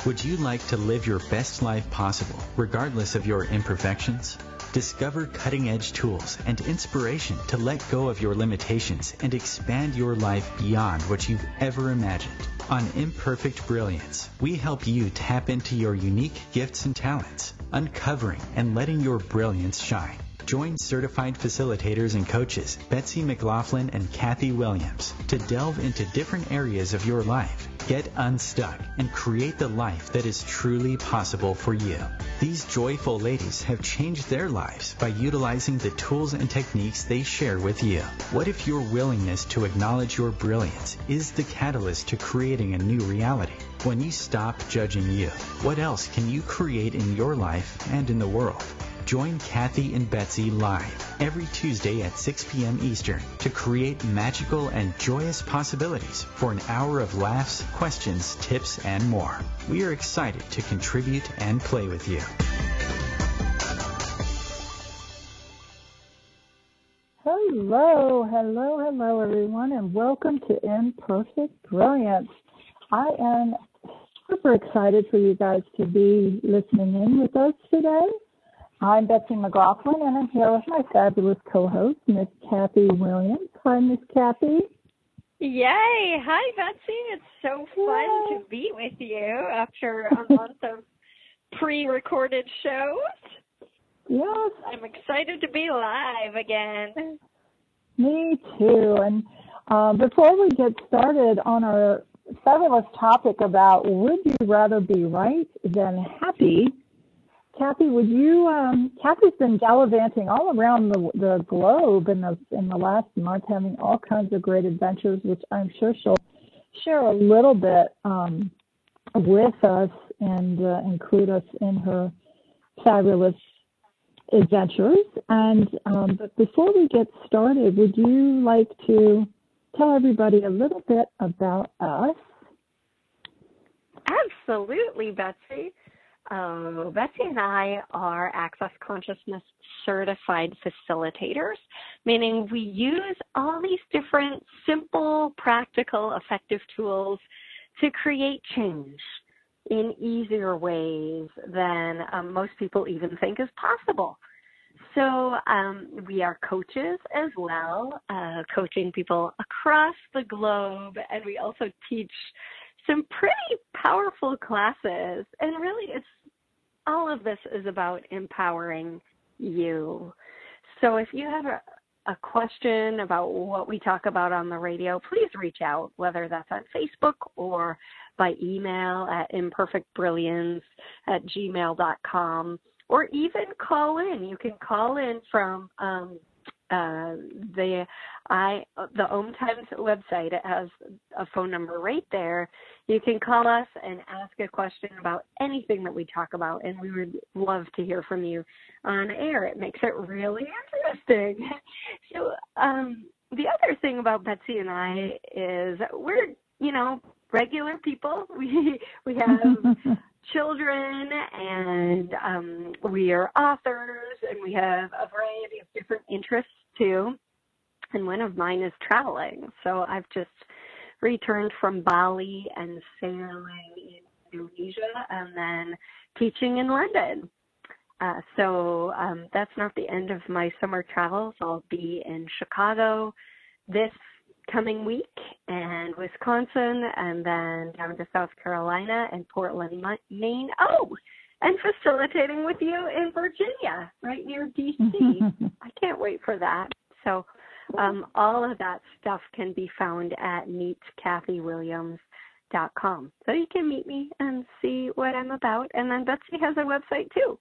Would you like to live your best life possible, regardless of your imperfections? Discover cutting-edge tools and inspiration to let go of your limitations and expand your life beyond what you've ever imagined. On Imperfect Brilliance, we help you tap into your unique gifts and talents, uncovering and letting your brilliance shine. Join certified facilitators and coaches Betsy McLaughlin and Kathy Williams to delve into different areas of your life. Get unstuck and create the life that is truly possible for you. These joyful ladies have changed their lives by utilizing the tools and techniques they share with you. What if your willingness to acknowledge your brilliance is the catalyst to creating a new reality? When you stop judging you, what else can you create in your life and in the world? Join Kathy and Betsy live every Tuesday at 6 p.m. Eastern to create magical and joyous possibilities for an hour of laughs, questions, tips, and more. We are excited to contribute and play with you. Hello, everyone, and welcome to Imperfect Brilliance. I am super excited for you guys to be listening in with us today. I'm Betsy McLaughlin, and I'm here with my fabulous co-host, Miss Kathy Williams. Hi, Miss Kathy. Yay! Hi, Betsy. It's so fun to be with you after a month of pre-recorded shows. Yes. I'm excited to be live again. Me too. And before we get started on our fabulous topic about would you rather be right than happy, Kathy, Kathy's been gallivanting all around the globe in the last month, having all kinds of great adventures, which I'm sure she'll share a little bit with us and include us in her fabulous adventures. And but before we get started, would you like to tell everybody a little bit about us? Absolutely, Betsy. Betsy and I are Access Consciousness certified facilitators, meaning we use all these different simple, practical, effective tools to create change in easier ways than most people even think is possible. So we are coaches as well, coaching people across the globe, and we also teach some pretty powerful classes, and really all of this is about empowering you. So if you have a question about what we talk about on the radio, please reach out, whether that's on Facebook or by email at imperfectbrilliance@gmail.com, or even call in. You can call in from the Om Times website. It has a phone number right there. You can call us and ask a question about anything that we talk about, and we would love to hear from you on air. It makes it really interesting. So the other thing about Betsy and I is we're, regular people. We have children, and we are authors, and we have a variety of different interests too. And one of mine is traveling. So I've just returned from Bali and sailing in Indonesia and then teaching in London. So that's not the end of my summer travels. I'll be in Chicago this coming week, and Wisconsin, and then down to South Carolina and Portland, Maine. Oh, and facilitating with you in Virginia, right near D.C. I can't wait for that. So all of that stuff can be found at meetkathywilliams.com. So you can meet me and see what I'm about. And then Betsy has a website too.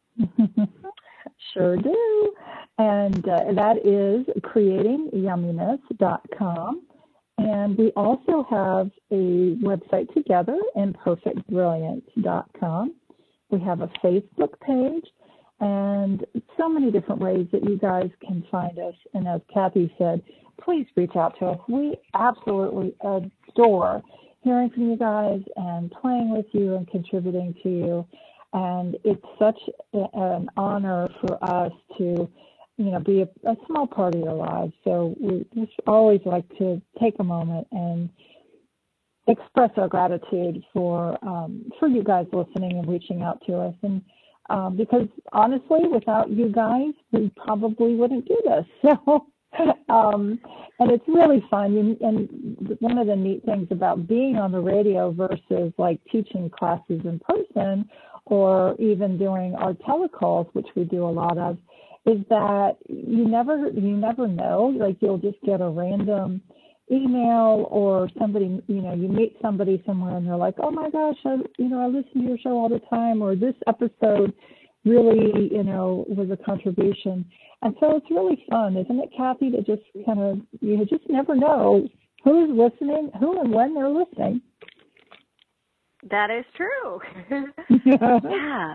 Sure do. And that is creatingyumminess.com. And we also have a website together, imperfectbrilliance.com. We have a Facebook page, and so many different ways that you guys can find us. And as Kathy said, please reach out to us. We absolutely adore hearing from you guys and playing with you and contributing to you. And it's such an honor for us to, be a small part of your lives. So we just always like to take a moment and express our gratitude for you guys listening and reaching out to us. And because honestly, without you guys, we probably wouldn't do this. So, and it's really fun. And one of the neat things about being on the radio versus like teaching classes in person or even doing our telecalls, which we do a lot of, is that you never know. Like you'll just get a random email or somebody, you meet somebody somewhere and they're like, oh my gosh, I listen to your show all the time, or this episode really, was a contribution. And so it's really fun, isn't it, Kathy, to just kind of, you just never know who's listening, who and when they're listening. That is true. Yeah.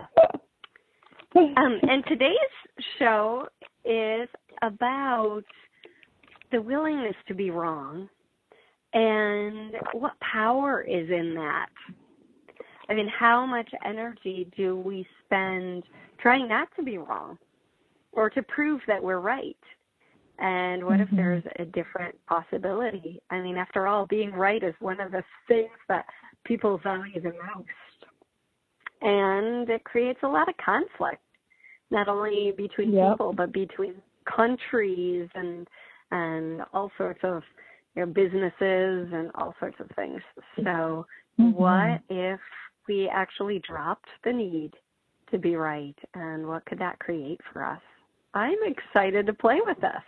And today's show is about the willingness to be wrong and what power is in that. I mean, how much energy do we spend trying not to be wrong or to prove that we're right? And what if there's a different possibility? I mean, after all, being right is one of the things that people value the most. And it creates a lot of conflict, not only between people, but between countries and all sorts of businesses and all sorts of things. So what if we actually dropped the need to be right, and what could that create for us? I'm excited to play with this.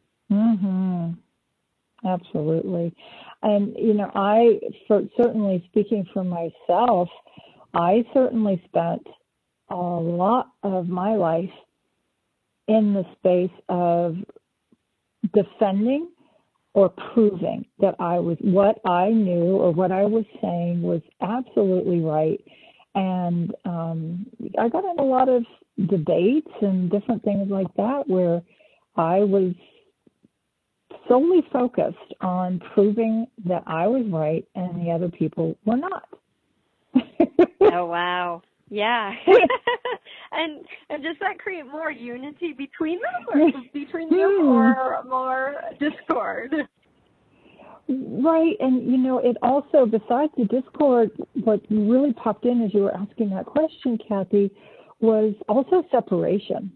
Absolutely. And, certainly speaking for myself, I certainly spent a lot of my life in the space of defending or proving that what I knew or what I was saying was absolutely right. And I got in a lot of debates and different things like that where I was solely focused on proving that I was right and the other people were not. Oh, wow. Yeah. and does that create more unity between them or between you or more discord? Right. And, it also, besides the discord, what really popped in as you were asking that question, Kathy, was also separation.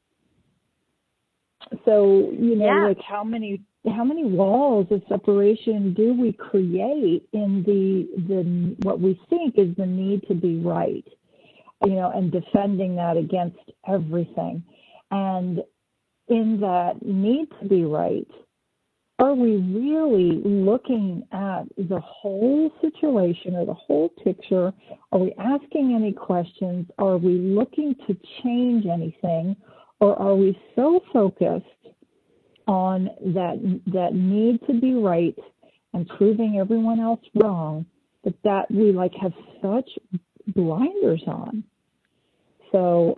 So, like how many walls of separation do we create in the what we think is the need to be right, and defending that against everything. And in that need to be right, are we really looking at the whole situation or the whole picture? Are we asking any questions? Are we looking to change anything? Or are we so focused on that need to be right and proving everyone else wrong that we have such blinders on? So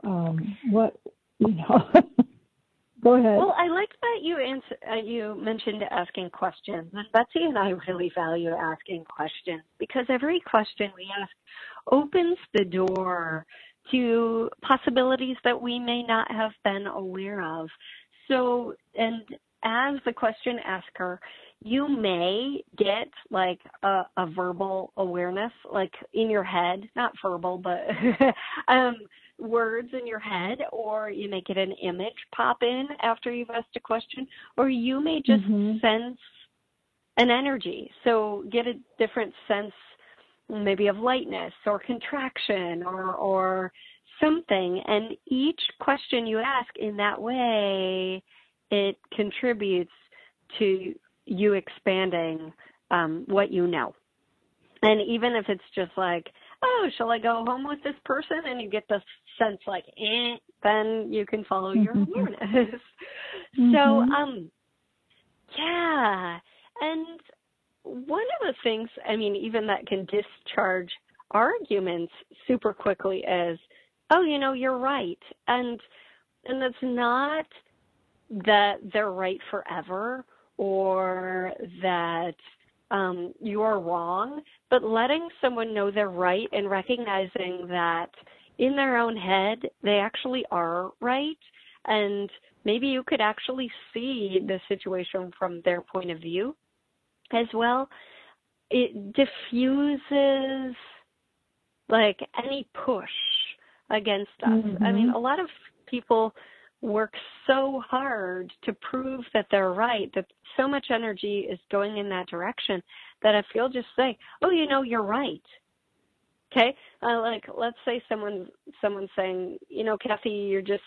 Go ahead. Well, I like that you mentioned asking questions. And Betsy and I really value asking questions because every question we ask opens the door to possibilities that we may not have been aware of. So, and as the question asker, you may get a verbal awareness, in your head, not verbal, but words in your head, or you may get an image pop in after you've asked a question, or you may just sense an energy. So get a different sense maybe of lightness or contraction or something. And each question you ask in that way, it contributes to you expanding what you know. And even if it's just oh, shall I go home with this person? And you get the sense then you can follow your awareness. So, yeah. And one of the things, even that can discharge arguments super quickly is, oh, you're right. And that's not that they're right forever or that you're wrong, but letting someone know they're right and recognizing that in their own head, they actually are right. And maybe you could actually see the situation from their point of view as well. it diffuses like any push against us. Mm-hmm. I mean, a lot of people work so hard to prove that they're right, that so much energy is going in that direction, that if you'll just say, oh, you're right. Okay? Like, let's say someone's saying, Kathy, you're just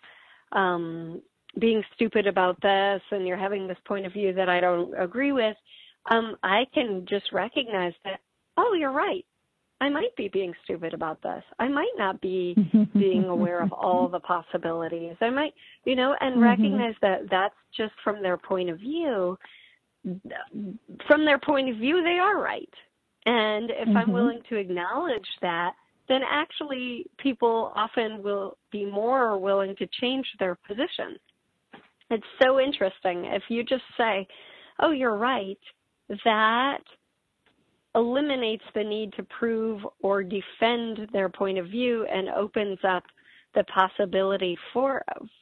being stupid about this, and you're having this point of view that I don't agree with. I can just recognize that, oh, you're right. I might be being stupid about this. I might not be being aware of all the possibilities. I might, and recognize that that's just from their point of view. From their point of view, they are right. And if I'm willing to acknowledge that, then actually people often will be more willing to change their position. It's so interesting. If you just say, oh, you're right, that eliminates the need to prove or defend their point of view and opens up the possibility for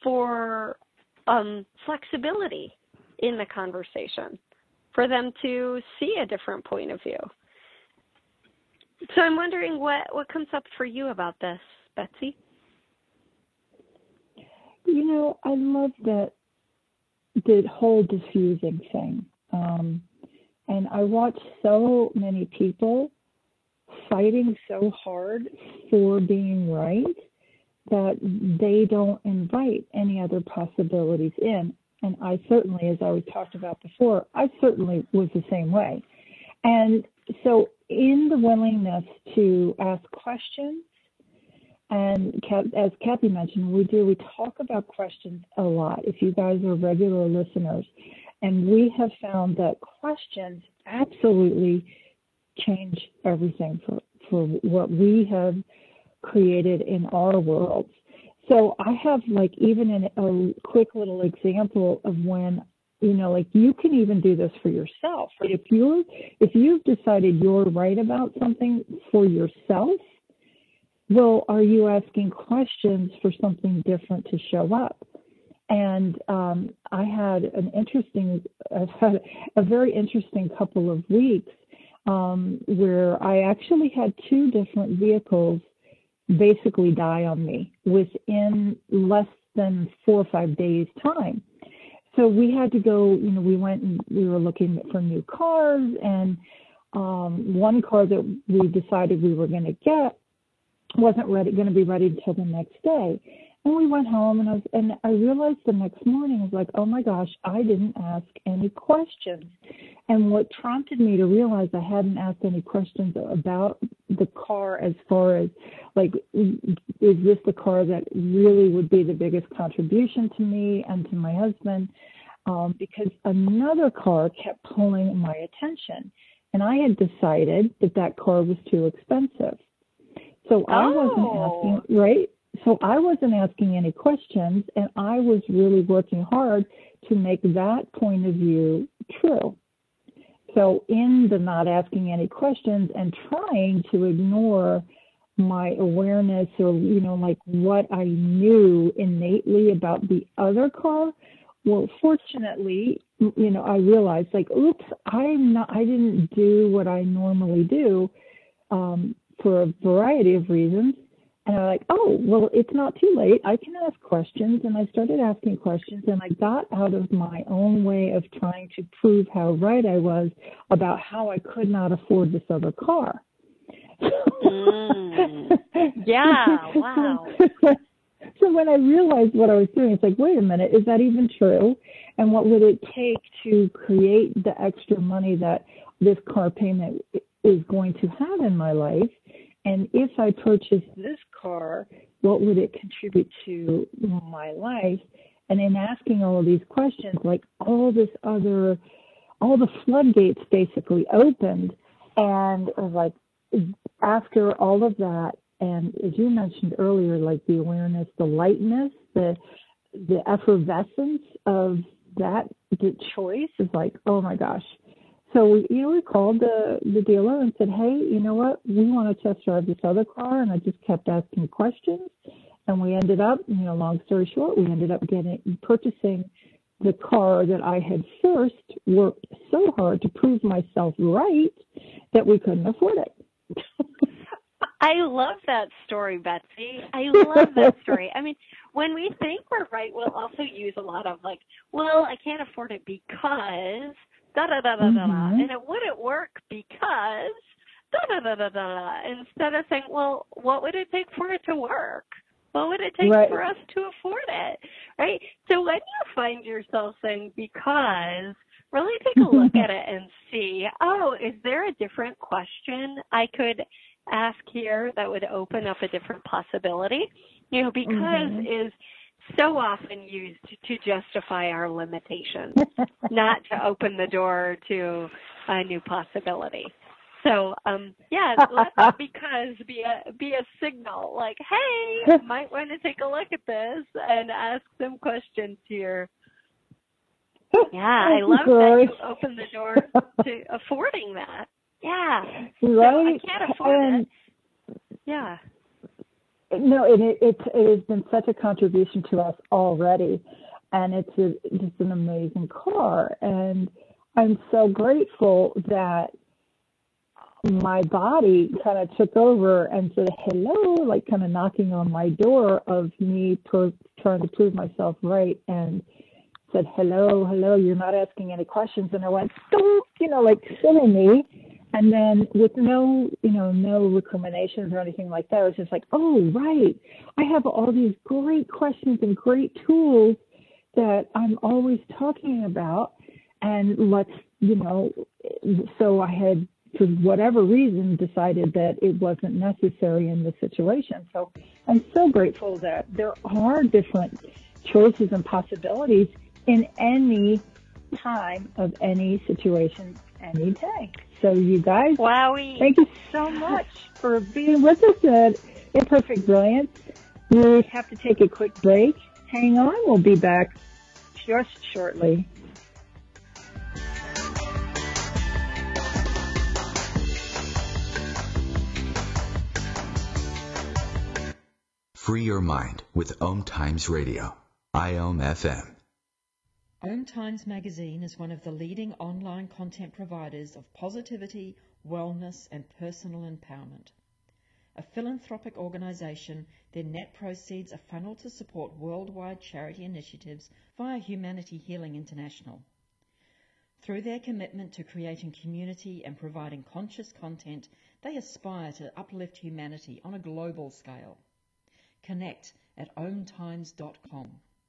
flexibility in the conversation, for them to see a different point of view. So I'm wondering what comes up for you about this, Betsy? I love the whole diffusing thing. And I watch so many people fighting so hard for being right that they don't invite any other possibilities in. And I certainly, as I talked about before, I certainly was the same way. And so in the willingness to ask questions, and as Kathy mentioned, we talk about questions a lot, if you guys are regular listeners. And we have found that questions absolutely change everything for what we have created in our worlds. So I have even a quick little example of when, you can even do this for yourself. Right? If you've decided you're right about something for yourself, well, are you asking questions for something different to show up? And I've had a very interesting couple of weeks where I actually had two different vehicles basically die on me within less than 4 or 5 days' time. So we had to go, we went and we were looking for new cars, and one car that we decided we were going to get wasn't going to be ready until the next day. And we went home, and I realized the next morning, I was like, oh my gosh, I didn't ask any questions. And what prompted me to realize I hadn't asked any questions about the car, as far as is this the car that really would be the biggest contribution to me and to my husband? Because another car kept pulling my attention, and I had decided that car was too expensive. So I wasn't asking, right? So I wasn't asking any questions, and I was really working hard to make that point of view true. So in the not asking any questions and trying to ignore my awareness or, what I knew innately about the other car, well, fortunately, I realized oops, I didn't do what I normally do for a variety of reasons. And I'm like, oh, well, it's not too late. I can ask questions. And I started asking questions, and I got out of my own way of trying to prove how right I was about how I could not afford this other car. Yeah, wow. So when I realized what I was doing, it's wait a minute, is that even true? And what would it take to create the extra money that this car payment is going to have in my life? And if I purchased this car, what would it contribute to my life? And in asking all of these questions, all the floodgates basically opened. And it was after all of that, and as you mentioned earlier, the awareness, the lightness, the effervescence of that, the choice is oh my gosh. So we called the dealer and said, hey, you know what? We want to test drive this other car. And I just kept asking questions. And we ended up, long story short, we ended up purchasing the car that I had first worked so hard to prove myself right that we couldn't afford it. I love that story, Betsy. I love that story. I mean, when we think we're right, we'll also use a lot of like, well, I can't afford it because da-da-da-da-da-da, and it wouldn't work because da-da-da-da-da-da, instead of saying, well, what would it take for it to work? What would it take for us to afford it, right? So when you find yourself saying because, really take a look at it and see, oh, is there a different question I could ask here that would open up a different possibility? You know, because is so often used to justify our limitations, not to open the door to a new possibility. So, let that because be a signal like, hey, you might want to take a look at this and ask some questions here. Yeah, I love that you opened the door to affording that. Yeah. Right. So I can't afford it. Yeah. No, it has been such a contribution to us already, and it's just an amazing car. And I'm so grateful that my body kind of took over and said hello, like kind of knocking on my door of me trying to prove myself right, and said hello, you're not asking any questions. And I went, like silly me. And then with no recriminations or anything like that, I was just like, oh, right. I have all these great questions and great tools that I'm always talking about. And so I had, for whatever reason, decided that it wasn't necessary in this situation. So I'm so grateful that there are different choices and possibilities in any time of any situation, any day. So you guys, thank you so much for being with us at Imperfect Brilliance. We have to take a quick break. Hang on, we'll be back just shortly. Free your mind with Om Times Radio, IOM FM. Om Times Magazine is one of the leading online content providers of positivity, wellness, and personal empowerment. A philanthropic organisation, their net proceeds are funneled to support worldwide charity initiatives via Humanity Healing International. Through their commitment to creating community and providing conscious content, they aspire to uplift humanity on a global scale. Connect at omtimes.com.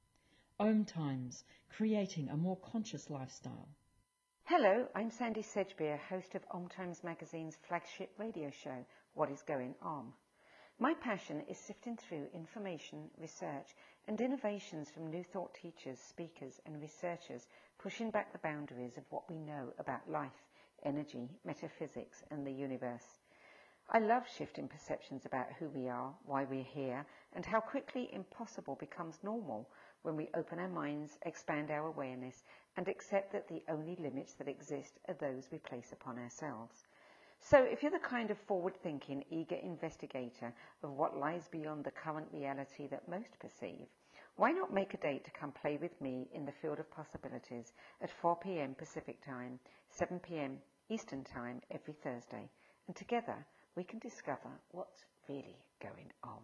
Om Times, creating a more conscious lifestyle. Hello, I'm Sandy Sedgbeer, host of Om Times Magazine's flagship radio show, What is Going On. My passion is sifting through information, research, and innovations from new thought teachers, speakers, and researchers, pushing back the boundaries of what we know about life, energy, metaphysics, and the universe. I love shifting perceptions about who we are, why we're here, and how quickly impossible becomes normal when we open our minds, expand our awareness, and accept that the only limits that exist are those we place upon ourselves. So if you're the kind of forward-thinking, eager investigator of what lies beyond the current reality that most perceive, why not make a date to come play with me in the field of possibilities at 4 p.m. Pacific Time, 7 p.m. Eastern Time every Thursday, and together we can discover what's really going on.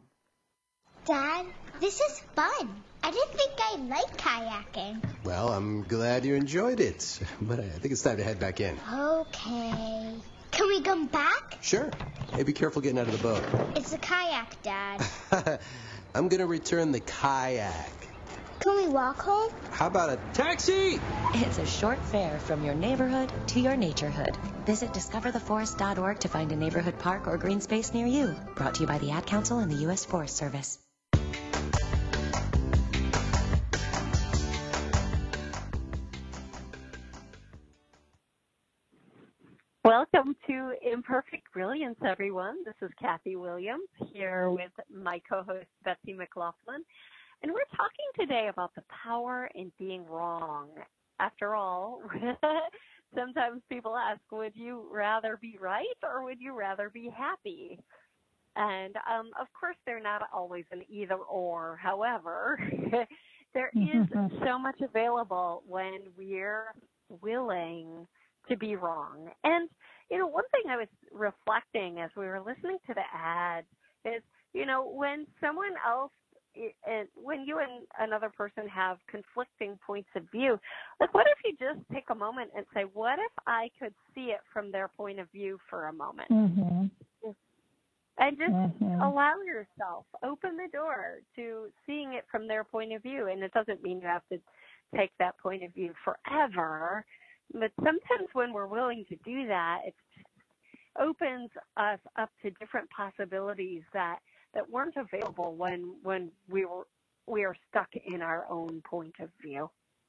Dad, this is fun. I didn't think I'd like kayaking. Well, I'm glad you enjoyed it, but I think it's time to head back in. Okay. Can we come back? Sure. Hey, be careful getting out of the boat. It's a kayak, Dad. I'm going to return the kayak. Can we walk home? How about a taxi? It's a short fare from your neighborhood to your naturehood. Visit discovertheforest.org to find a neighborhood park or green space near you. Brought to you by the Ad Council and the U.S. Forest Service. Welcome to Imperfect Brilliance, everyone. This is Kathy Williams here with my co-host Betsy McLaughlin. And we're talking today about the power in being wrong. After all, sometimes people ask, would you rather be right or would you rather be happy? And of course, they're not always an either or. However, There is so much available when we're willing to be wrong. And, one thing I was reflecting as we were listening to the ad is, when someone else, when you and another person have conflicting points of view, like what if you just take a moment and say, what if I could see it from their point of view for a moment? And just allow yourself, open the door to seeing it from their point of view. And it doesn't mean you have to take that point of view forever. But sometimes when we're willing to do that, it opens us up to different possibilities that weren't available when we are stuck in our own point of view.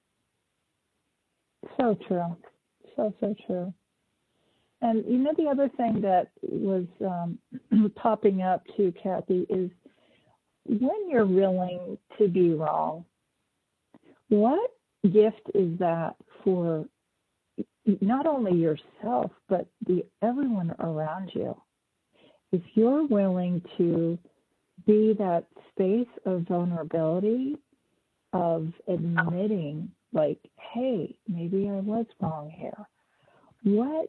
So true. So true. And the other thing that was popping up too, Kathy, is when you're willing to be wrong, what gift is that for not only yourself, but everyone around you? If you're willing to be that space of vulnerability, of admitting, like, hey, maybe I was wrong here. What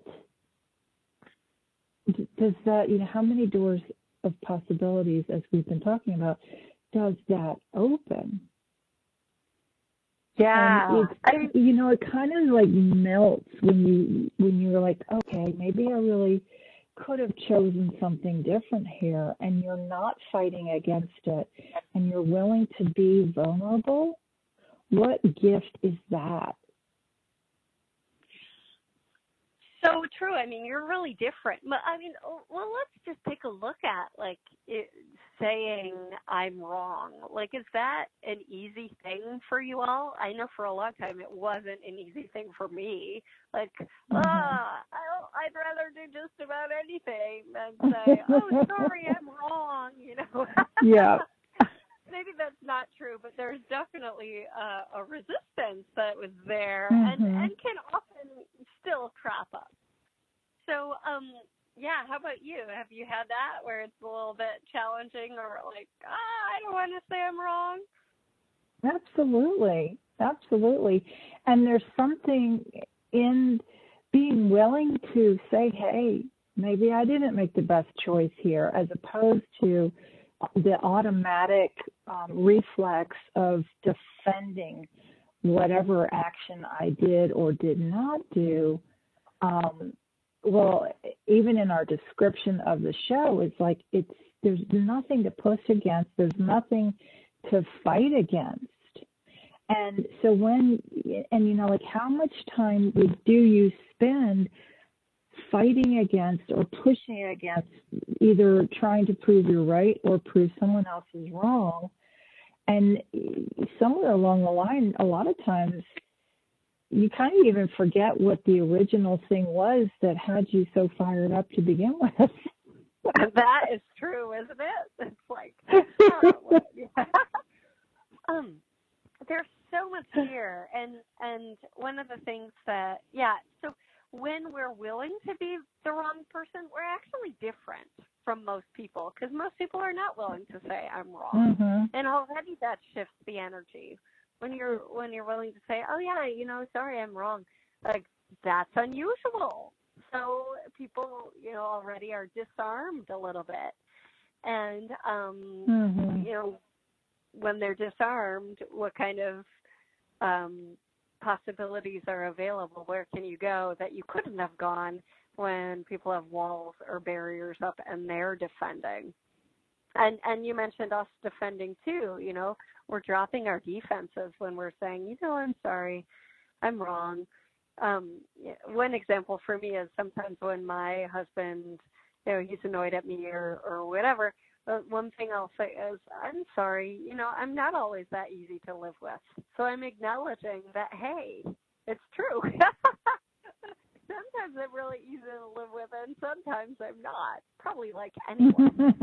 does that, how many doors of possibilities, as we've been talking about, does that open? Yeah. And it kind of like melts when you're like, okay, maybe I really could have chosen something different here, and you're not fighting against it, and you're willing to be vulnerable. What gift is that? So true. I mean, you're really different. I mean, well, let's just take a look at, saying I'm wrong. Like, is that an easy thing for you all? I know for a long time it wasn't an easy thing for me. Like, I'd rather do just about anything than say, oh, sorry, I'm wrong, Yeah. Maybe that's not true, but there's definitely a resistance that was there and can often still crop up. So, how about you? Have you had that where it's a little bit challenging or like, I don't want to say I'm wrong? Absolutely. And there's something in being willing to say, hey, maybe I didn't make the best choice here, as opposed to the automatic reflex of defending whatever action I did or did not do. Well, even in our description of the show, it's like there's nothing to push against, there's nothing to fight against. And so how much time do you spend fighting against or pushing against, either trying to prove you're right or prove someone else is wrong? And somewhere along the line, a lot of times, you kind of even forget what the original thing was that had you so fired up to begin with. That is true, isn't it? It's like, there's so much here. And one of the things that, so when we're willing to be the wrong person, we're actually different from most people, because most people are not willing to say I'm wrong. And already that shifts the energy. When you're willing to say, oh yeah, sorry, I'm wrong, like that's unusual. So people, already are disarmed a little bit. And, when they're disarmed, what kind of possibilities are available? Where can you go that you couldn't have gone when people have walls or barriers up and they're defending? And you mentioned us defending too, we're dropping our defenses when we're saying, I'm sorry, I'm wrong. One example for me is sometimes when my husband, he's annoyed at me or whatever, one thing I'll say is, I'm sorry, I'm not always that easy to live with. So I'm acknowledging that, hey, it's true. Sometimes I'm really easy to live with, and sometimes I'm not. Probably like anyone.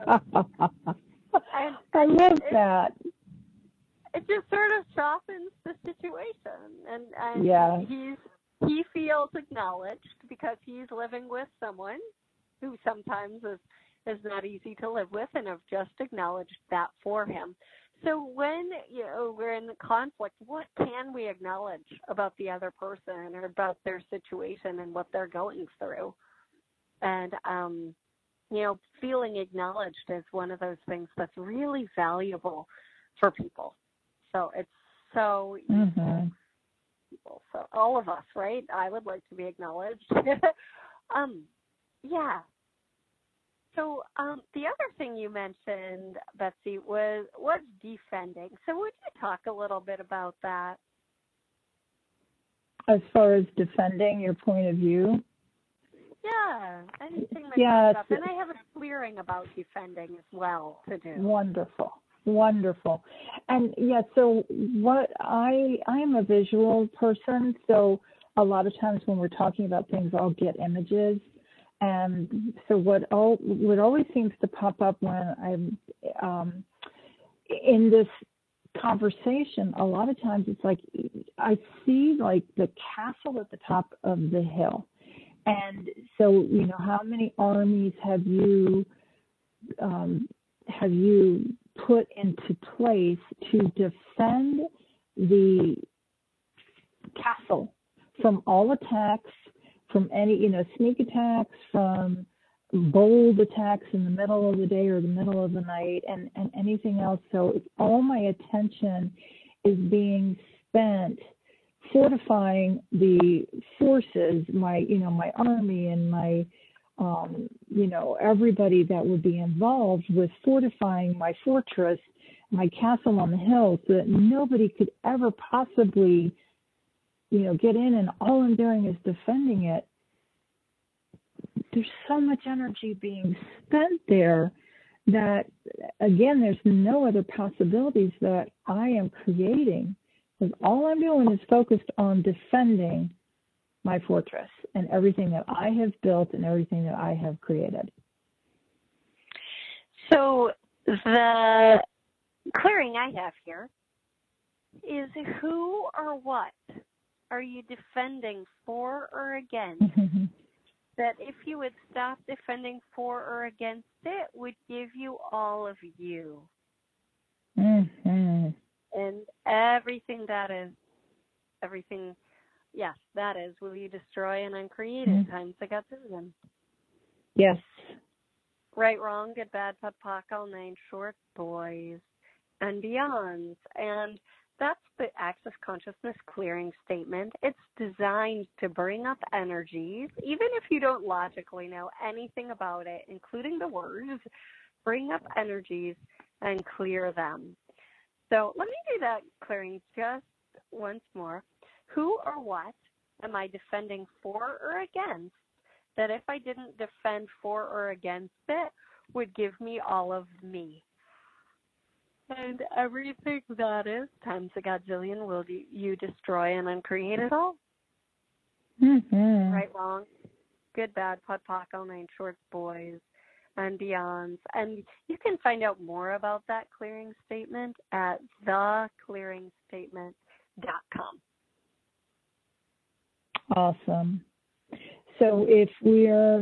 I love that. It just sort of softens the situation, and he feels acknowledged because he's living with someone who sometimes is not easy to live with, and I've just acknowledged that for him. So when we're in conflict, what can we acknowledge about the other person or about their situation and what they're going through? And feeling acknowledged is one of those things that's really valuable for people. So it's so useful for people. So all of us, right? I would like to be acknowledged. Yeah. So the other thing you mentioned, Betsy, was defending. So would you talk a little bit about that? As far as defending your point of view? Yeah, anything that comes up. And I have a clearing about defending as well to do. Wonderful. And so what I am a visual person, so a lot of times when we're talking about things, I'll get images. And so what always seems to pop up when I'm in this conversation, a lot of times it's like I see like the castle at the top of the hill. And so, how many armies have you put into place to defend the castle from all attacks, from any, sneak attacks, from bold attacks in the middle of the day or the middle of the night, and anything else. So if all my attention is being spent fortifying the forces, my army and my, everybody that would be involved with fortifying my fortress, my castle on the hill, so that nobody could ever possibly, get in, and all I'm doing is defending it. There's so much energy being spent there that, again, there's no other possibilities that I am creating. Because all I'm doing is focused on defending my fortress and everything that I have built and everything that I have created. So the clearing I have here is who or what are you defending for or against? That if you would stop defending for or against it, would give you all of you. And everything that is, yes, that is, will you destroy and uncreate it times the gazillion. Yes. Right, wrong, good, bad, pud, poc, all nine, short, boys, and beyonds. And that's the Access Consciousness clearing statement. It's designed to bring up energies, even if you don't logically know anything about it, including the words, bring up energies and clear them. So let me do that clearing just once more. Who or what am I defending for or against that if I didn't defend for or against it would give me all of me? And everything that is times a godzillion will you destroy and uncreate it all? Right, wrong, good, bad, pud, poc, all nine, shorts, boys, and beyonds. And you can find out more about that clearing statement at theclearingstatement.com. Awesome. So if we're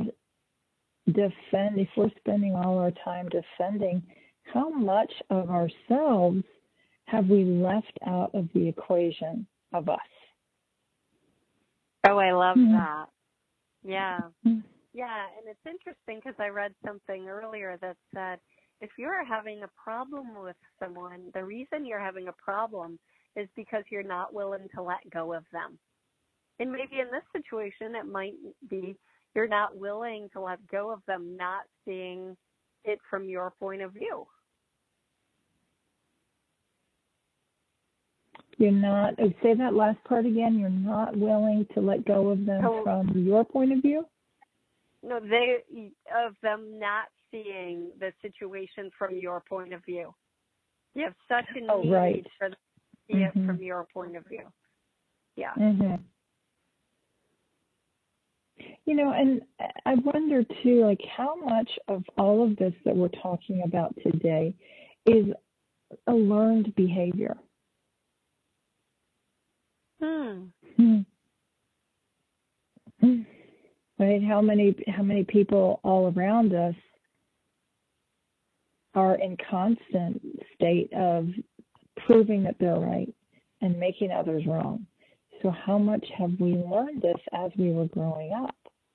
spending all our time defending, how much of ourselves have we left out of the equation of us? Oh, I love that. Yeah. Yeah, and it's interesting because I read something earlier that said if you're having a problem with someone, the reason you're having a problem is because you're not willing to let go of them. And maybe in this situation, it might be you're not willing to let go of them, not seeing it from your point of view. You're not, say that last part again, you're not willing to let go of them from your point of view? No, of them not seeing the situation from your point of view. You have such a need for them to see it from your point of view. Yeah. And I wonder too, like how much of all of this that we're talking about today is a learned behavior? Right? How many people all around us are in constant state of proving that they're right and making others wrong. So how much have we learned this as we were growing up?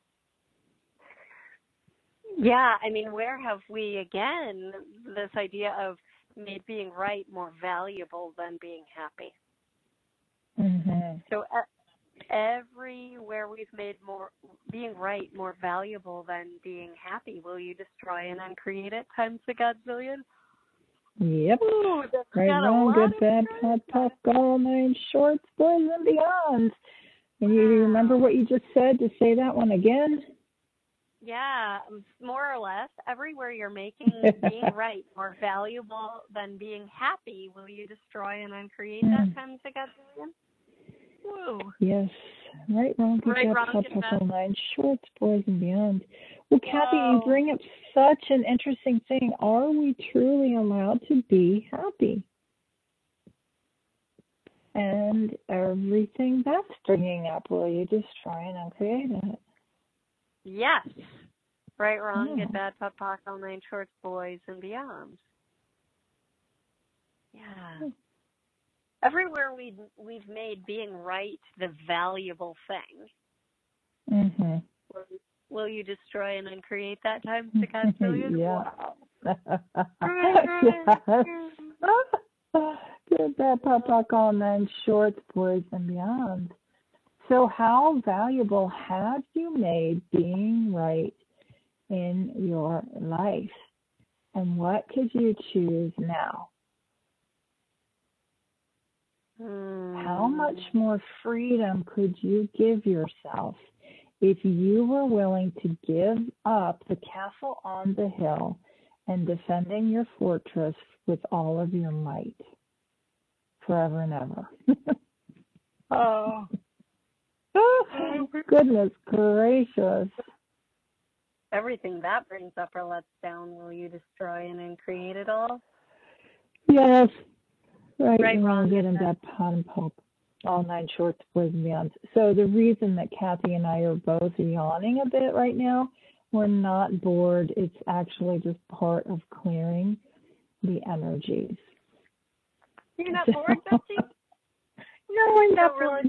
Yeah, I mean, where have we, again, this idea of made being right more valuable than being happy? Mm-hmm. So everywhere we've made being right more valuable than being happy, will you destroy and uncreate it times the godzillion? Yep. Ooh, right, wrong, good, bad, hot, tough, all nine shorts, boys, and beyond. And you remember what you just said to say that one again? Yeah, more or less. Everywhere you're making being right more valuable than being happy, will you destroy and uncreate that times the godzillion? Woo. Yes. Right, wrong, good, bad, hot, tough, all nine shorts, boys, and beyond. Well, Kathy, you bring up such an interesting thing. Are we truly allowed to be happy? And everything that's bringing up, will you destroy and uncreate it? Yes. Right, wrong, good, bad, pop, pock, all nine shorts, boys, and beyond. Yeah. Everywhere we've made being right the valuable thing. Mm-hmm. Will you destroy and uncreate that times the godzillion? Yeah. Wow. Good, bad, pop, pock, all nine shorts, boys, and beyond. So how valuable have you made being right in your life? And what could you choose now? How much more freedom could you give yourself if you were willing to give up the castle on the hill and defending your fortress with all of your might forever and ever? Oh. Goodness gracious. Everything that brings up or lets down, will you destroy and uncreate it all? Yes. Right, wrong, good, and bad, pot and pulp. All nine shorts, boys, and beyond. So the reason that Kathy and I are both yawning a bit right now, we're not bored. It's actually just part of clearing the energies. You're not bored, Betsy? No, we're not bored.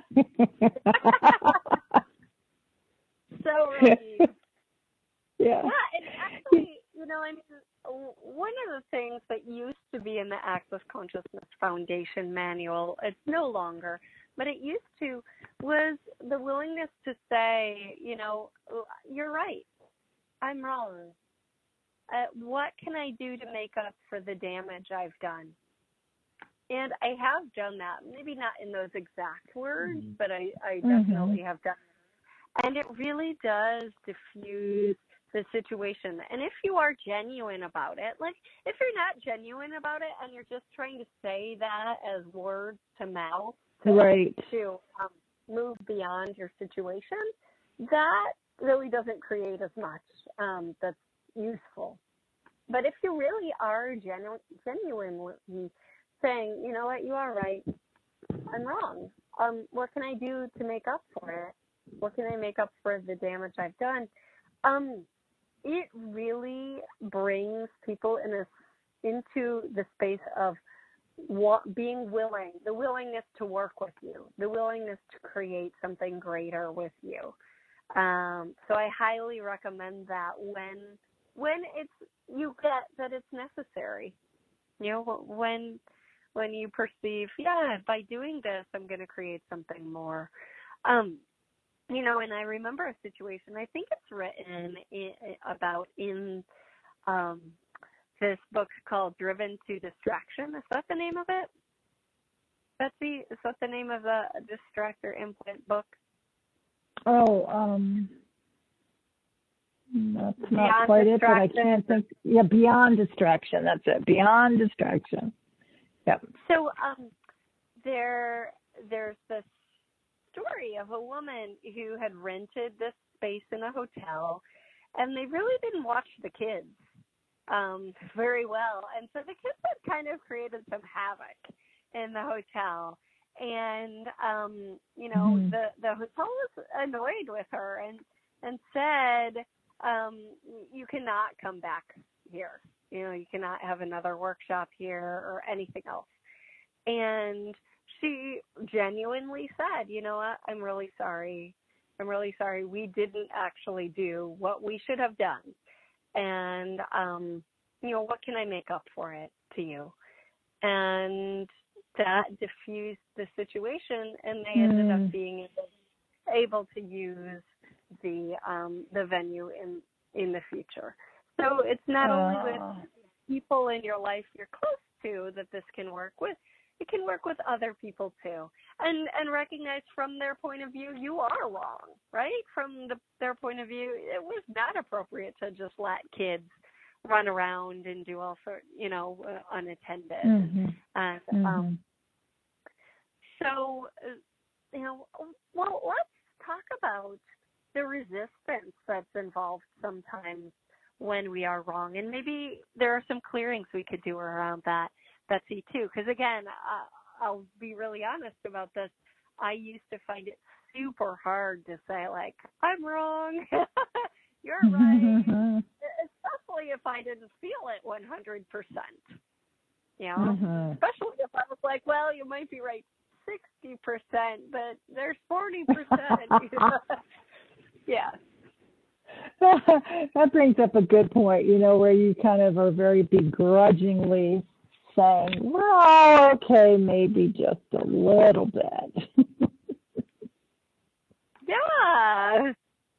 So relieved. Yeah. Yeah, and actually, I mean, one of the things that used to be in the Access Consciousness Foundation manual, it's no longer, but it used to, was the willingness to say, you're right, I'm wrong. What can I do to make up for the damage I've done? And I have done that, maybe not in those exact words, but I definitely have done it. And it really does diffuse the situation. And if you are genuine about it, like if you're not genuine about it and you're just trying to say that as words to mouth to move beyond your situation, that really doesn't create as much that's useful. But if you really are genuinely saying, you know what, you are right, I'm wrong. What can I do to make up for it? What can I make up for the damage I've done? It really brings people into the space of being willing, the willingness to work with you, the willingness to create something greater with you. So I highly recommend that when you get that it's necessary. When you perceive, by doing this, I'm going to create something more. And I remember a situation, I think it's written about in this book called Driven to Distraction. Is that the name of it? Betsy, is that the name of the Distractor Implant book? Oh, that's not Beyond quite it, but I Distraction. can't think. Yeah, Beyond Distraction. That's it. Beyond Distraction. Yep. So there's this story of a woman who had rented this space in a hotel, and they really didn't watch the kids very well. And so the kids had kind of created some havoc in the hotel. And, the hotel was annoyed with her and said, you cannot come back here. You cannot have another workshop here or anything else. And she genuinely said, you know what, I'm really sorry. We didn't actually do what we should have done. And, what can I make up for it to you? And that diffused the situation, and they ended up being able to use the venue in the future. So it's not only with people in your life you're close to that this can work with, it can work with other people too. And recognize from their point of view, you are wrong, right? From their point of view, it was not appropriate to just let kids run around and do all sorts, unattended. So, well, let's talk about the resistance that's involved sometimes when we are wrong. And maybe there are some clearings we could do around that, Betsy, too. Because, again, I'll be really honest about this. I used to find it super hard to say, like, I'm wrong, you're right, especially if I didn't feel it 100%. Especially if I was like, well, you might be right 60%, but there's 40%. Yeah. That brings up a good point, where you kind of are very begrudgingly saying, well, okay, maybe just a little bit. Yeah.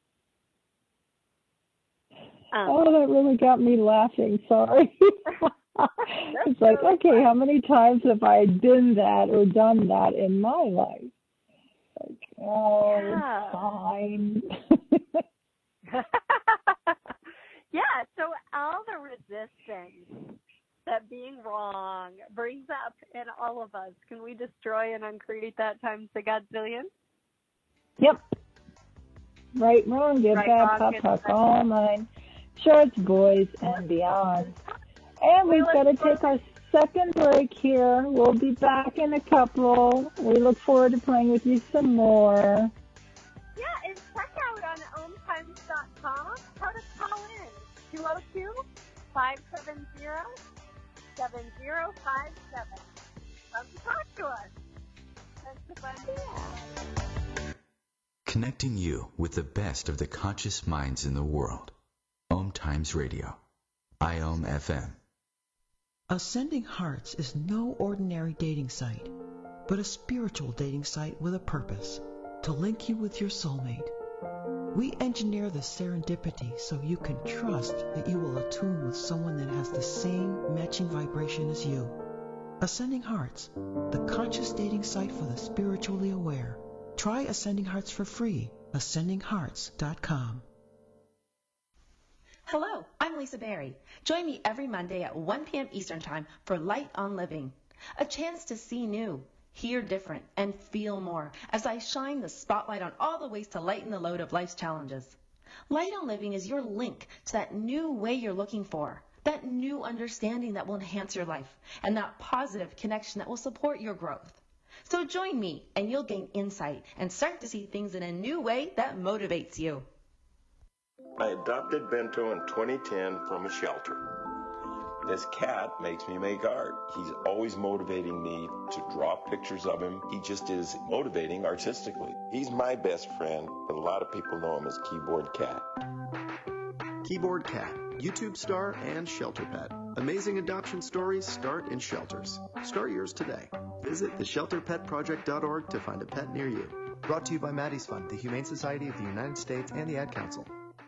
That really got me laughing. Sorry. It's like, okay, how many times have I done that in my life? Like, it's fine. Yeah, so all the resistance that being wrong brings up in all of us, can we destroy and uncreate that times the godzillion? Yep. Right, wrong, good, bad, pop, talk, all nine, shorts, boys, and beyond. And we've got to take our second break here. We'll be back in a couple. We look forward to playing with you some more. Yeah, and check out on ohmtimes.com how to call in. 202-570-7057. Come talk to us. That's the fun. Connecting you with the best of the conscious minds in the world. Om Times Radio. IOM FM. Ascending Hearts is no ordinary dating site, but a spiritual dating site with a purpose, to link you with your soulmate. We engineer the serendipity so you can trust that you will attune with someone that has the same matching vibration as you. Ascending Hearts, the conscious dating site for the spiritually aware. Try Ascending Hearts for free. AscendingHearts.com. Hello, I'm Lisa Berry. Join me every Monday at 1 p.m. Eastern Time for Light on Living, a chance to see new, hear different, and feel more as I shine the spotlight on all the ways to lighten the load of life's challenges. Light on Living is your link to that new way you're looking for, that new understanding that will enhance your life, and that positive connection that will support your growth. So join me and you'll gain insight and start to see things in a new way that motivates you. I adopted Bento in 2010 from a shelter. This cat makes me make art. He's always motivating me to draw pictures of him. He just is motivating artistically. He's my best friend, but a lot of people know him as Keyboard Cat. Keyboard Cat, YouTube star and shelter pet. Amazing adoption stories start in shelters. Start yours today. Visit theshelterpetproject.org to find a pet near you. Brought to you by Maddie's Fund, the Humane Society of the United States, and the Ad Council.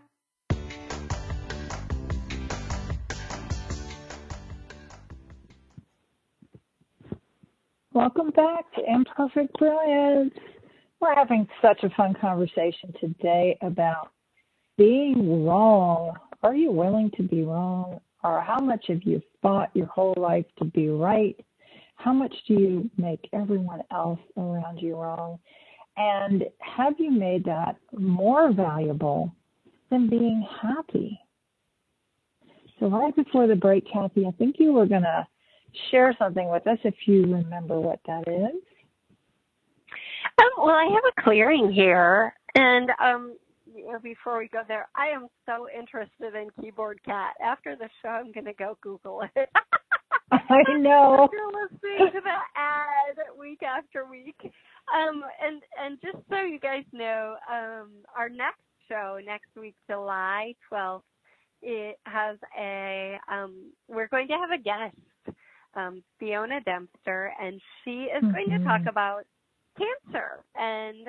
Welcome back to Imperfect Brilliance. We're having such a fun conversation today about being wrong. Are you willing to be wrong? Or how much have you fought your whole life to be right? How much do you make everyone else around you wrong? And have you made that more valuable than being happy? So right before the break, Kathy, I think you were going to share something with us if you remember what that is. Well, I have a clearing here, and before we go there, I am so interested in Keyboard Cat. After the show, I'm going to go Google it. I know. You're listening to the ad week after week. And just so you guys know, our next show, next week, July 12th, it has we're going to have a guest, Fiona Dempster, and she is going to talk about cancer and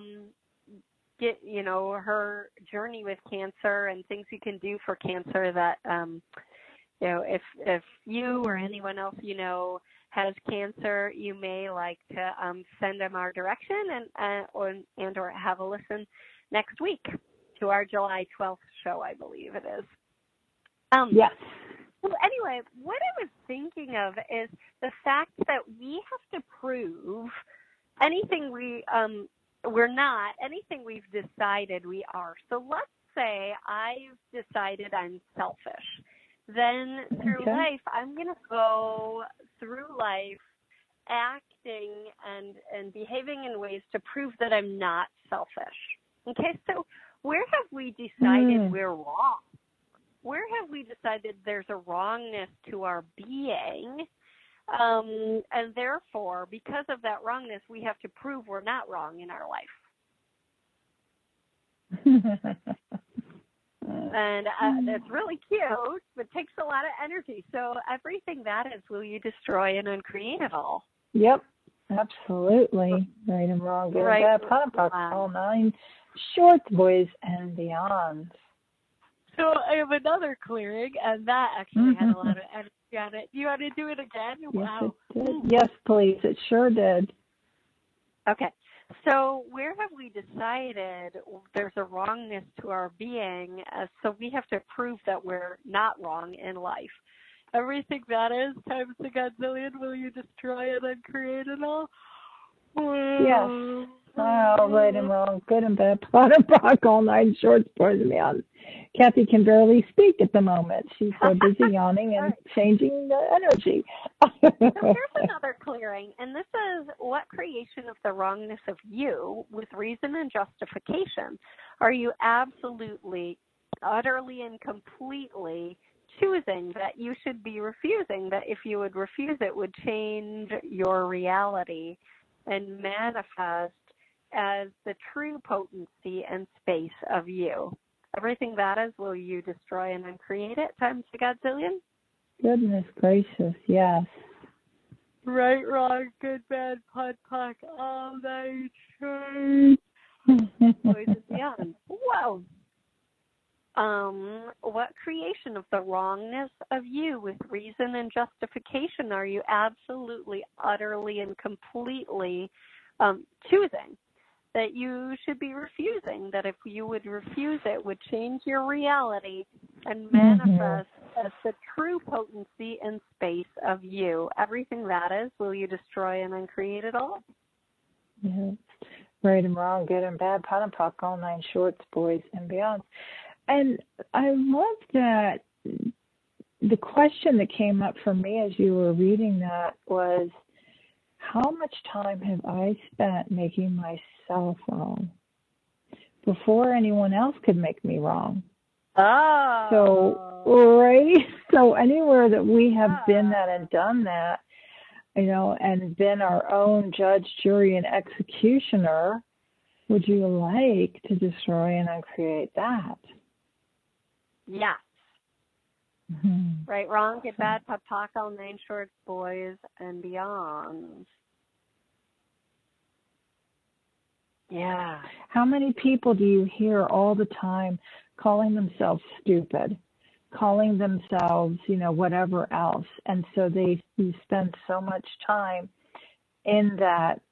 her journey with cancer and things you can do for cancer that if you or anyone else you know has cancer, you may like to send them our direction and or have a listen next week to our July 12th show, I believe it is. Yes. Well, anyway, what I was thinking of is the fact that we have to prove anything we're not, anything we've decided we are. So let's say I've decided I'm selfish. Then through life, I'm going to go through life acting and behaving in ways to prove that I'm not selfish. Okay, so where have we decided we're wrong? Where have we decided there's a wrongness to our being? And therefore, because of that wrongness, we have to prove we're not wrong in our life. And that's really cute, but takes a lot of energy. So everything that is, will you destroy and uncreate it all? Yep, absolutely. Right and wrong, good and bad, POD, all 9 shorts, boys, and beyond. So I have another clearing, and that actually had a lot of energy on it. Do you want to do it again? Wow. Yes, it did. Yes, please. It sure did. Okay. So where have we decided there's a wrongness to our being, so we have to prove that we're not wrong in life? Everything that is times the godzillion, will you destroy it and create it all? Yes. Oh, right and wrong, good and bad, POD and POC, all 9 shorts, boys and beyond. Kathy can barely speak at the moment. She's so busy yawning and changing the energy. So here's another clearing, and this is what creation of the wrongness of you with reason and justification are you absolutely, utterly, and completely choosing that you should be refusing, that if you would refuse it would change your reality and manifest as the true potency and space of you. Everything that is, will you destroy and uncreate it times the godzillion? Goodness gracious, yes. Right, wrong, good, bad, POD, POC, all 9 shorts. Boys and beyond. Whoa. What creation of the wrongness of you with reason and justification are you absolutely, utterly, and completely choosing? That you should be refusing, that if you would refuse it, would change your reality and manifest as the true potency and space of you. Everything that is, will you destroy and uncreate it all? Yeah. Right and wrong, good and bad, POD and POC, all 9 shorts, boys and beyond. And I love that the question that came up for me as you were reading that was, how much time have I spent making myself wrong before anyone else could make me wrong? Oh. So, right? So anywhere that we have been that and done that, and been our own judge, jury, and executioner, would you like to destroy and uncreate that? Yes. Right, wrong, good, bad, POD, POC, all 9 shorts, boys and beyond. Yeah. How many people do you hear all the time calling themselves stupid, calling themselves, whatever else? And so you spend so much time in that,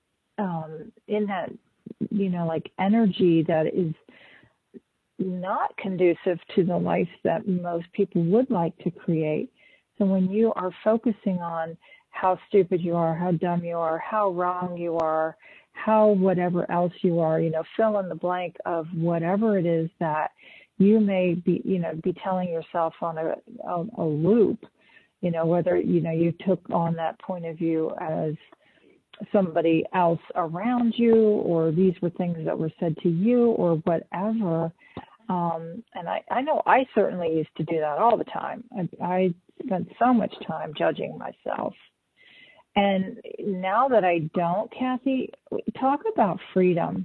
like energy that is not conducive to the life that most people would like to create. So when you are focusing on how stupid you are, how dumb you are, how wrong you are, how whatever else you are, fill in the blank of whatever it is that you may be, be telling yourself on a loop, whether, you took on that point of view as somebody else around you, or these were things that were said to you, or whatever. And I know I certainly used to do that all the time. I spent so much time judging myself. And now that I don't, Kathy, talk about freedom.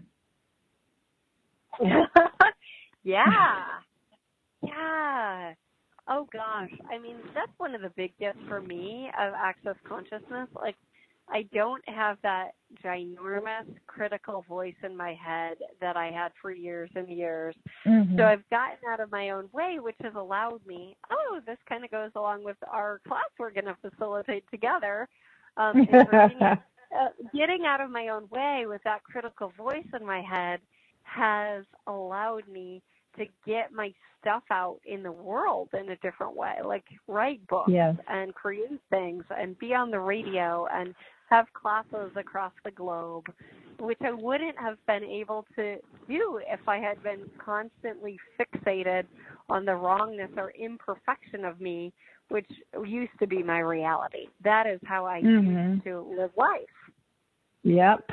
Yeah. Oh gosh. I mean, that's one of the big gifts for me of Access Consciousness. Like, I don't have that ginormous critical voice in my head that I had for years and years. Mm-hmm. So I've gotten out of my own way, which has allowed me, this kind of goes along with our class we're going to facilitate together. Getting out of my own way with that critical voice in my head has allowed me to get my stuff out in the world in a different way, like write books and create things and be on the radio and have classes across the globe, which I wouldn't have been able to do if I had been constantly fixated on the wrongness or imperfection of me, which used to be my reality. That is how I used to live life. Yep.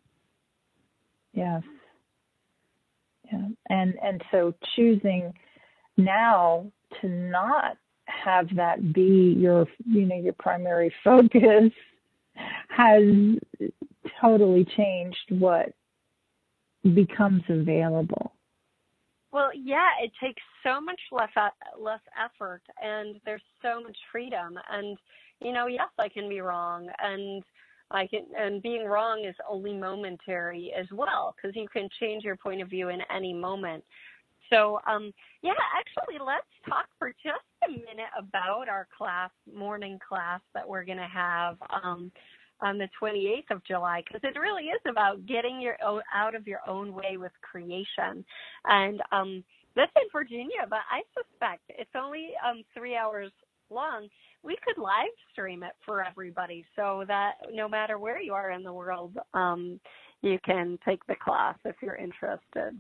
Yes. Yeah. And so choosing now to not have that be your primary focus has totally changed what becomes available. Well, yeah, it takes so much less effort, and there's so much freedom. And, yes, I can be wrong, and being wrong is only momentary as well, because you can change your point of view in any moment. So, actually, let's talk for just a minute about our morning class that we're going to have on the 28th of July, because it really is about getting out of your own way with creation. And that's in Virginia, but I suspect it's only 3 hours long. We could live stream it for everybody so that no matter where you are in the world, you can take the class if you're interested.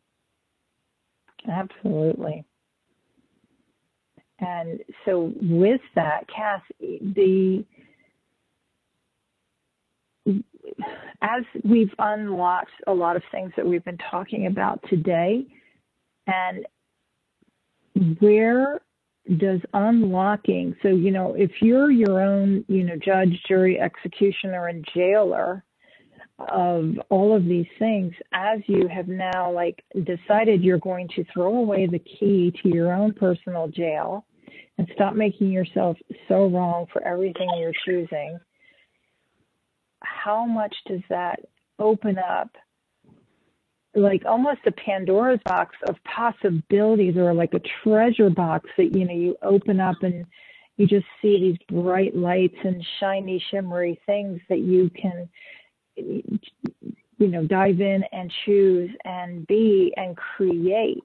Absolutely. And so with that, Cass, as we've unlocked a lot of things that we've been talking about today, and where does unlocking, so, if you're your own, judge, jury, executioner, and jailer of all of these things, as you have now decided you're going to throw away the key to your own personal jail and stop making yourself so wrong for everything you're choosing, how much does that open up almost a Pandora's box of possibilities, or like a treasure box that, you open up and you just see these bright lights and shiny, shimmery things that you can, dive in and choose and be and create.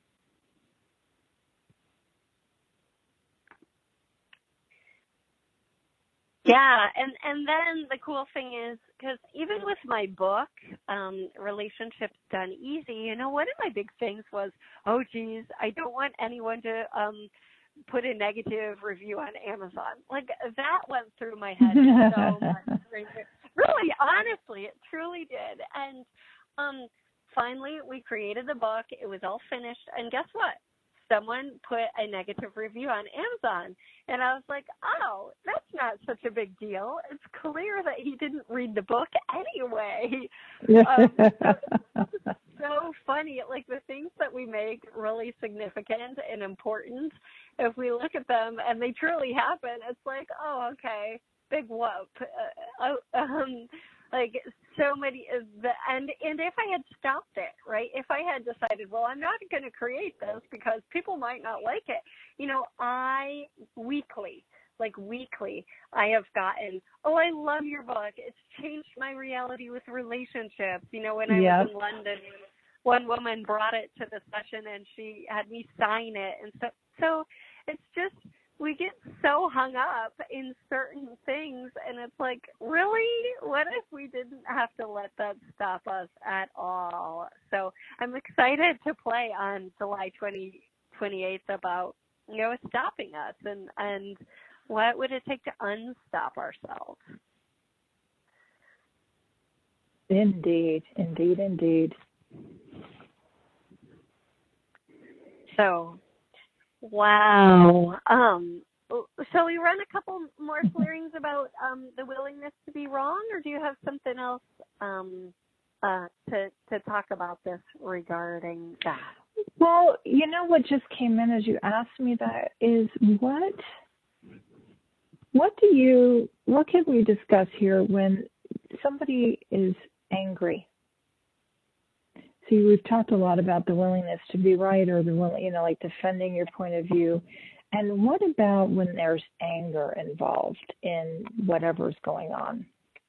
Yeah, and then the cool thing is, because even with my book, Relationships Done Easy, one of my big things was, oh, geez, I don't want anyone to put a negative review on Amazon. That went through my head so much. Really, honestly, it truly did. And finally, we created the book. It was all finished. And guess what? Someone put a negative review on Amazon. And I was like, oh, that's not such a big deal. It's clear that he didn't read the book anyway. So funny. The things that we make really significant and important, if we look at them and they truly happen, it's like, oh, okay, big whoop. So many, and if I had stopped it, right, if I had decided, well, I'm not going to create this because people might not like it, I weekly, I have gotten, oh, I love your book. It's changed my reality with relationships. When I was in London, one woman brought it to the session and she had me sign it. And so it's just, we get so hung up in certain things, and it's like, really? What if we didn't have to let that stop us at all? So I'm excited to play on July 28th about, stopping us and what would it take to unstop ourselves? Indeed, indeed, indeed. So, wow. Shall we run a couple more clearings about the willingness to be wrong, or do you have something else to talk about this regarding that? Well, you know what just came in as you asked me that is what can we discuss here when somebody is angry? See, we've talked a lot about the willingness to be right, or like defending your point of view. And what about when there's anger involved in whatever's going on?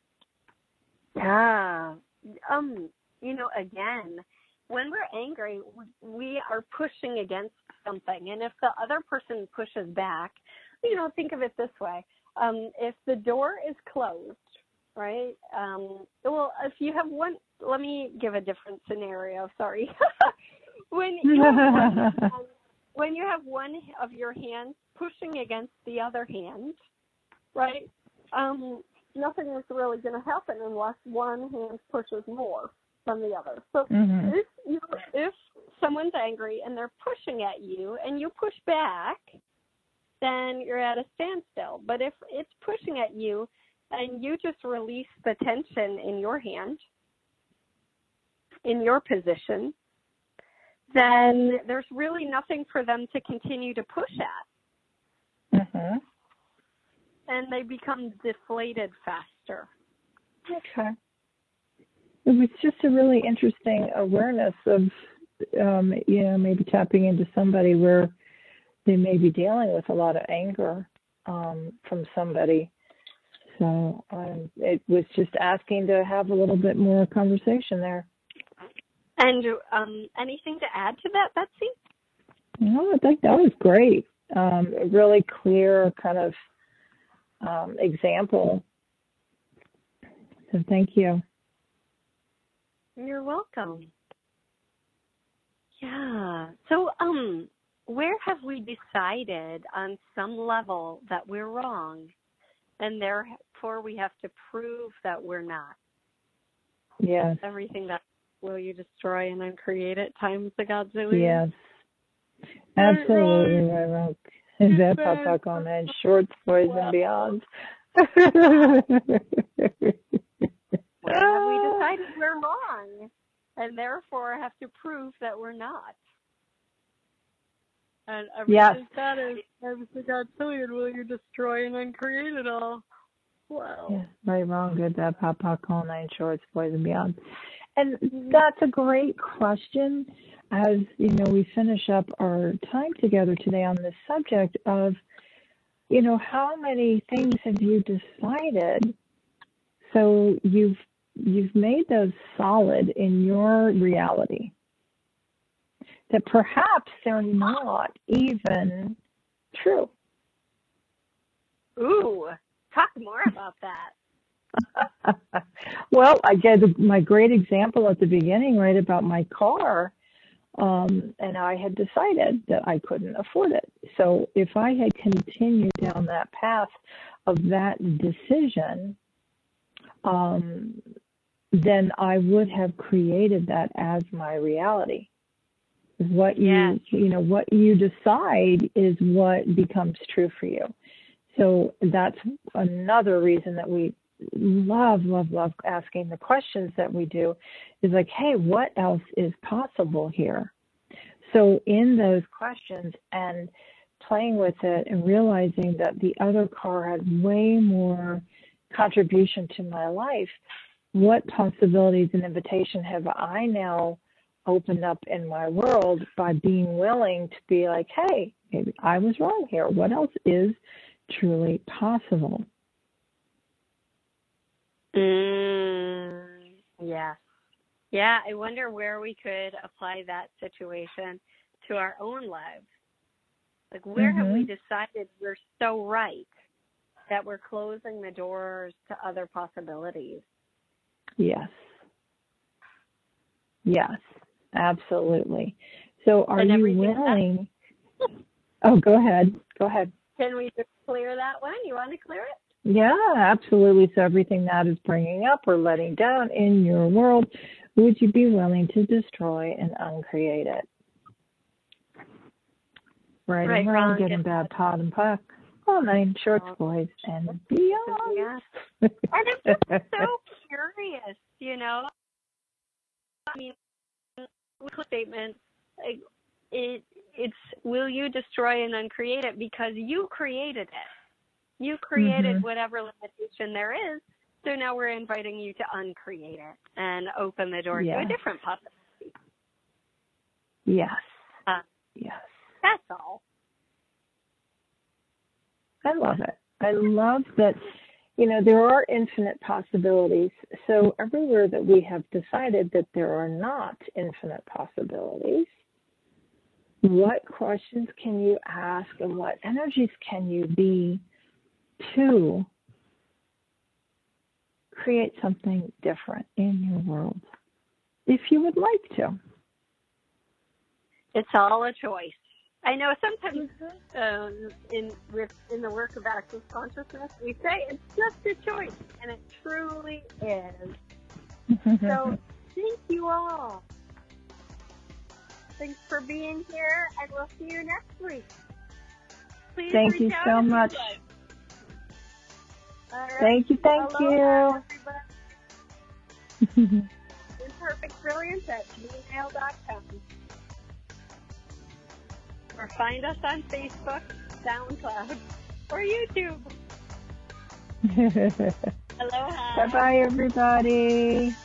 Yeah. Again, when we're angry, we are pushing against something. And if the other person pushes back, think of it this way. If the door is closed, right? If you have one, let me give a different scenario. Sorry. When you have one of your hands pushing against the other hand, right? Nothing is really going to happen unless one hand pushes more than the other. So if someone's angry and they're pushing at you and you push back, then you're at a standstill. But if it's pushing at you and you just release the tension in your hand, in your position, then there's really nothing for them to continue to push at. Mm-hmm. And they become deflated faster. Okay. It was just a really interesting awareness of, maybe tapping into somebody where they may be dealing with a lot of anger from somebody. So it was just asking to have a little bit more conversation there. And anything to add to that, Betsy? No, I think that was great. A really clear kind of example. So thank you. You're welcome. Yeah. So where have we decided on some level that we're wrong, and therefore we have to prove that we're not? Yes. Everything that will you destroy and uncreate it times the godzillion? Yes. Absolutely, right. That Papa on and shorts, boys and beyond. Where have we decided we're wrong, and therefore have to prove that we're not? And everything that is times the godzillion will you destroy and uncreate it all? Wow. Yeah, right, wrong, good, bad, Papa, call, nine shorts, boys and beyond. And that's a great question. As we finish up our time together today on this subject of, how many things have you decided? So you've made those solid in your reality that perhaps they're not even true. Ooh, talk more about that. Well, I gave my great example at the beginning, right, about my car. And I had decided that I couldn't afford it. So if I had continued down that path of that decision, then I would have created that as my reality. What what you decide is what becomes true for you. So that's another reason that we love asking the questions that we do is like, hey, what else is possible here? So in those questions and playing with it and realizing that the other car had way more contribution to my life, what possibilities and invitation have I now opened up in my world by being willing to be like, hey, maybe I was wrong here. What else is truly possible? Yeah. Yeah, I wonder where we could apply that situation to our own lives. Like, where have we decided we're so right that we're closing the doors to other possibilities? Yes. Yes, absolutely. So are you willing? Oh, go ahead. Go ahead. Can we just clear that one? You want to clear it? Yeah, absolutely. So everything that is bringing up or letting down in your world, would you be willing to destroy and uncreate it? Right and wrong, good and bad, pot and puck, all nine shorts, boys, and beyond. Yeah. And I'm just so curious, you know. I mean, with the statement, like, it's will you destroy and uncreate it, because you created it. You created whatever limitation there is. So now we're inviting you to uncreate it and open the door to a different possibility. Yes. Yes. That's all. I love it. I love that, you know, there are infinite possibilities. So everywhere that we have decided that there are not infinite possibilities, what questions can you ask and what energies can you be to create something different in your world, if you would like to? It's all a choice. I know sometimes in the work of access consciousness, we say it's just a choice, and it truly is. So thank you all. Thanks for being here, and we'll see you next week. Please thank you so much. Right. Thank you. Aloha, everybody. imperfectbrilliance@gmail.com. Or find us on Facebook, SoundCloud, or YouTube. Aloha. Bye-bye, everybody.